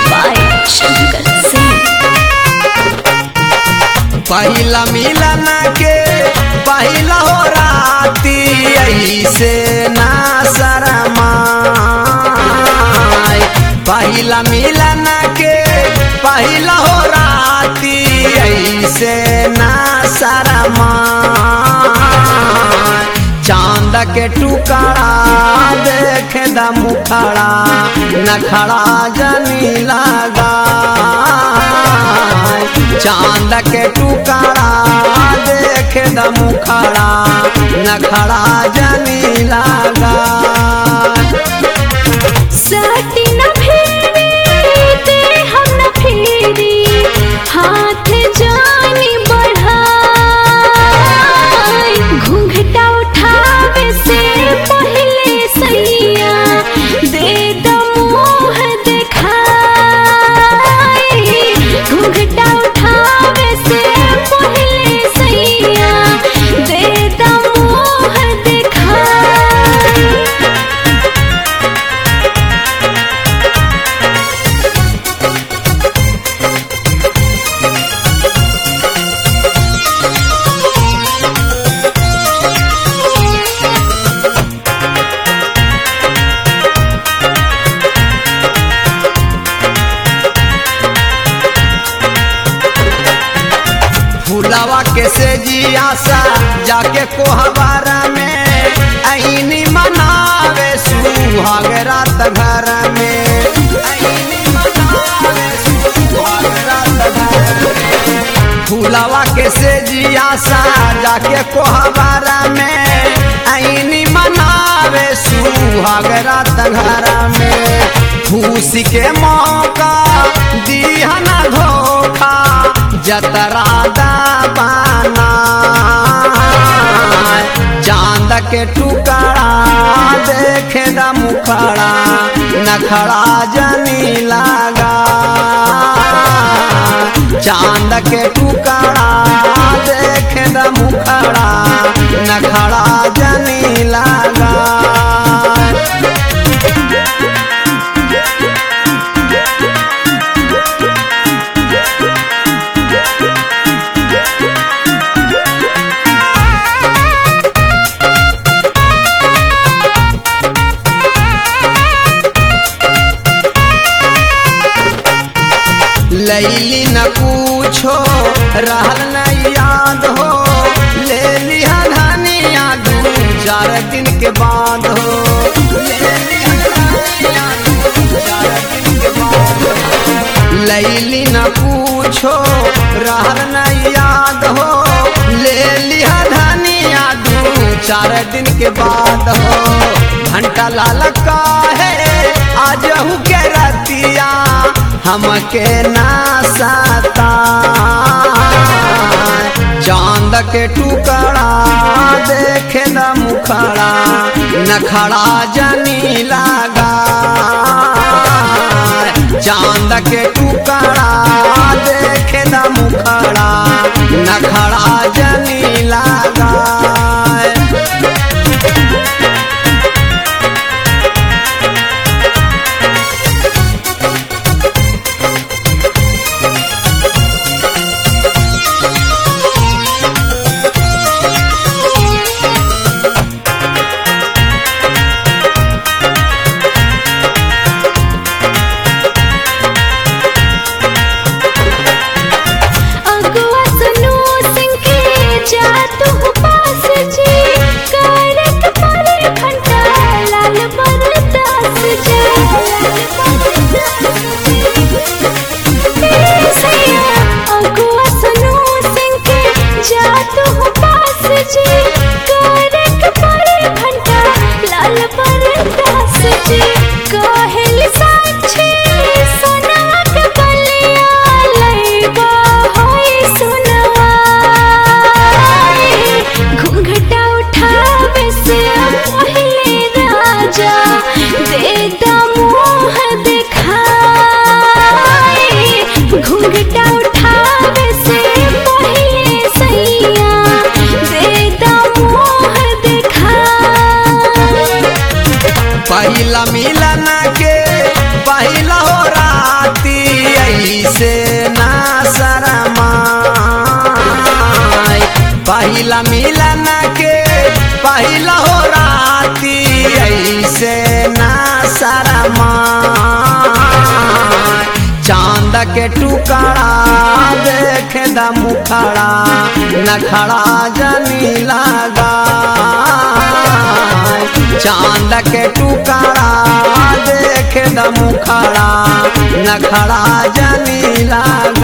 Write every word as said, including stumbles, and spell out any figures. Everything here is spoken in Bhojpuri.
by Shankar Singh. पहिला मिलन के पहिला हो राती ऐसे ना शरमाए। पहिला मिलन के पहिला हो राती ऐसे ना शरमाए। चांद के टुकड़ा देखे द मुखड़ा नखड़ा जनी लगा। चांद के टुकड़ा देखे द मुखड़ा नखड़ा जनी लगा। साटी न फेरी दे हम न फेरी हाथ जानी बढ़ाई। घूंघटा उठावे से पहले सैया दे द मुँह दिखाई। घूंघटा उठावे से पहले सैया दे द मुँह दिखाई। फुलावा के से जियासा जाके कोहबारा में ऐनी मनावे सुहाग रात घर में। ऐनी मनावे सुहाग रात घर में। फुलावा के से जियासा जाके कोहबारा में ऐनी मनावे सुहाग रात घर में। खुशी के मौका दिहना धोखा जतरा दाबाना। चांद के टुकड़ा देखे द मुखड़ा नखड़ा जनी लगा। चांद के टुकड़ा देखे द मुखड़ा नखड़ा जनी लगा। लैली न पूछो रहल न याद हो। ले लिया धनिया दू चार दिन के बाद हो। ले लिया धनिया दू चार दिन के बाद हो। लैली न पूछो रहल न याद हो। ले लिया धनिया दू चार दिन के बाद हो। घंटा लाल का है आज के रतिया हमके नासाता। चांद के टुकड़ा देखे द मुखड़ा नखड़ा जनी लगा। चांद के टुकड़ा देखे द मुखड़ा नखड़ा जनी लगा। पहिला मिलन के पहिला हो राती के टुकड़ा देखे द मुखड़ा नखड़ा जनी लगा चांद के टुकड़ा देखे द मुखड़ा नखड़ा जनी लगा।